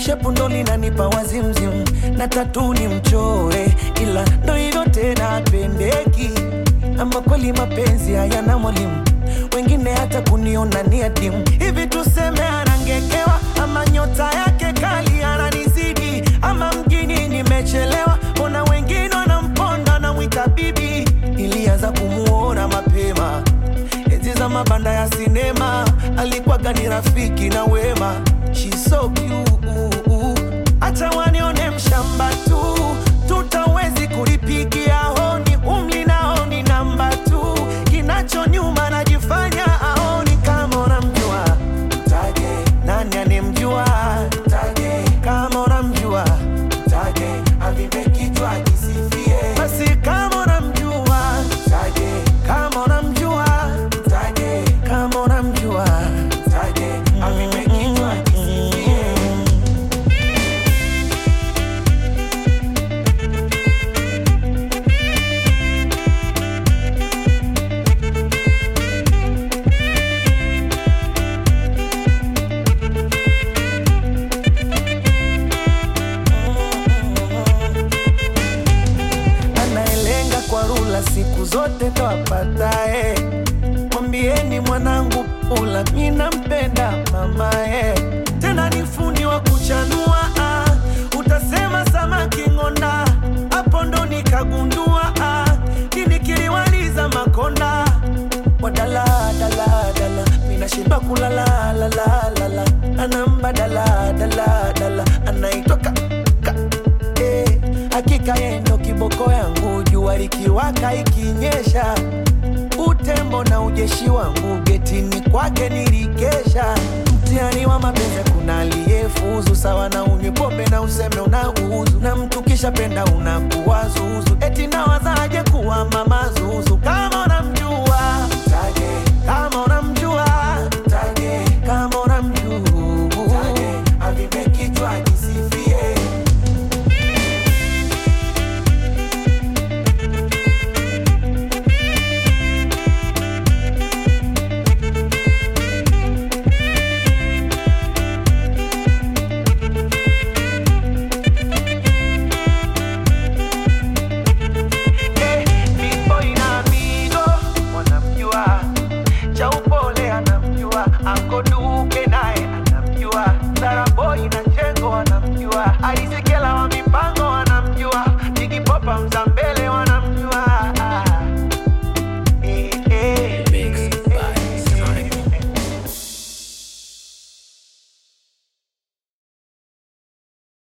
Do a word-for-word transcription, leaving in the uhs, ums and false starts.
shepu ndo linanipa wazimzim, na tatu ni mchore, ila ndo hivyo tena apendeki. Ama kweli mapenzi hayana mwalimu, wengine hata kuniona ni adimu. Hivi tuseme anangekewa, ama nyota yake kali ananizidi, ama mjini nimechelewa, ona wengine wanamponda na mwita bibi. Ilianza kumuona mapema enzi za mabanda ya sinema, alikuwa gani rafiki na wema. She's so cute, acha wanione mshamba tu, tutawezi kulipigia honi, umli na honi namba tu. Kinacho nyuma najifanya aoni, kama unamjua mtaje, nani anemjua mtaje, kama unamjua mtaje, avipe kichwa kisifie. Basi kama unamjua mtaje, kama unamjua mtaje, kama unamjua mtaje, avipe kichwa kisifie. Anaelenga kwa rula siku zote ndo apatae. Mwambieni mwanangu pula, mina mpenda mamae. Tena ni fundi wa kuchanua, ah. Utasema samaki ngonda, hapo ndo nikagundua, ah. Kini kiliwaliza makonda, wadala dala dala, mina shiba kulala la la la la. Anamba dala dala dala, anaitoka ka, eh. Hakika yendo kiboko yangu, jua likiwaka ikinyesha, utembo na ujeshi wangu getini kwake nilikesha. Mtihani wa mapenzi kuna aliyefuzu, sawa na unywe pombe na useme unauzu, na mtu kisha penda unakuwa zuzu, eti nawazaje kuwa mama zuzu. Kama unamjua mtaje, kama unamjua mtaje, kama unamjua mtaje, avipe kichwa kisifie. Boy na chengo anamjua, Alisekela wa mipango anamjua, Jigi Popa Mzambe